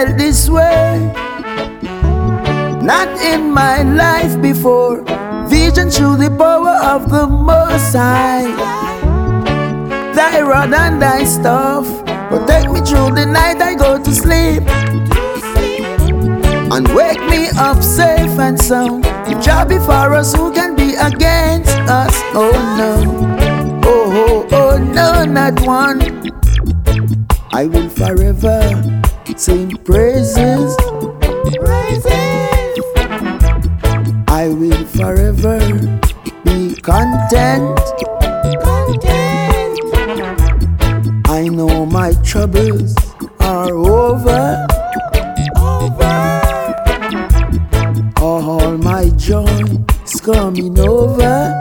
felt this way, not in my life before. Vision through the power of the Most High. Thy rod and thy staff protect me through the night I go to sleep, and wake me up safe and sound. If Jah be for us, who can be against us? Oh no, oh no, not one. I will forever sing praises. I will forever be content. I know my troubles are over. All my joy is coming over.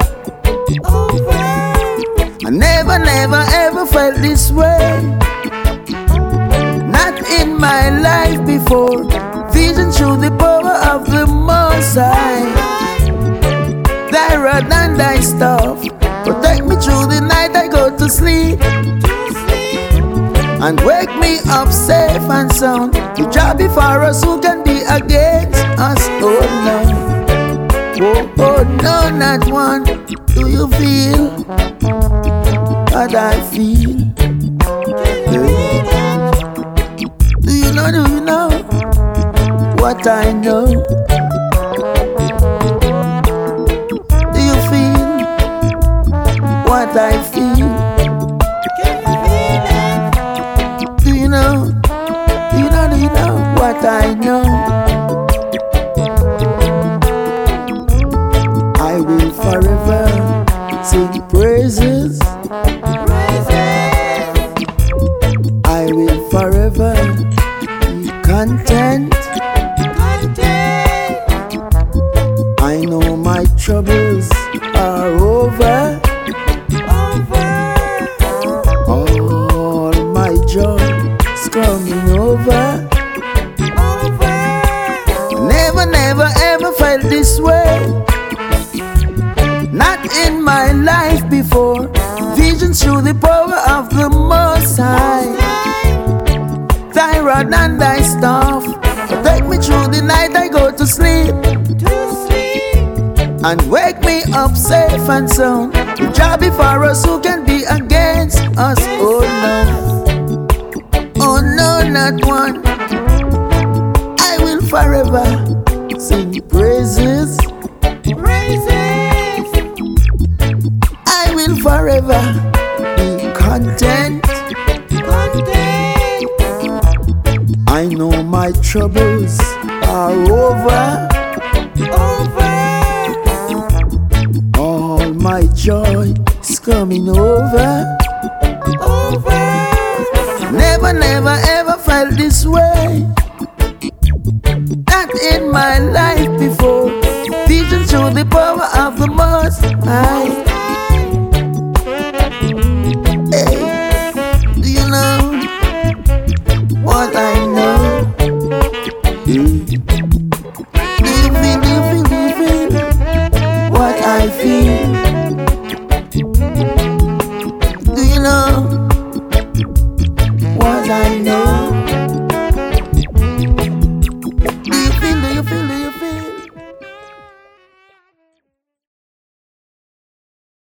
I never ever felt this way, not in my life before. Vision through the power of the Most High. Thy rod and thy staff protect me through the night I go to sleep, and wake me up safe and sound. If Jah be for us, who can be against us? Oh no, oh no, not one. Do you feel what I feel? Do you know what I know? Do you feel what I feel? Do you know what I know? I will forever sing praises. I will forever be content. I know my troubles are over. All my joy is coming over. Never ever felt this way, not in my life before. Vision through the power of the Most High. Thy rod and thy staff protect me through the night I go to sleep, and wake me up safe and sound. If Jah be for us, who can be against us? Oh no, not one. I will forever sing praises. I will forever be content. I know my troubles are over. All my joy is coming over. Never ever felt this way, not in my life before. Vision through the power of the Most High. Hey, do you know what I know? Do you feel what I feel?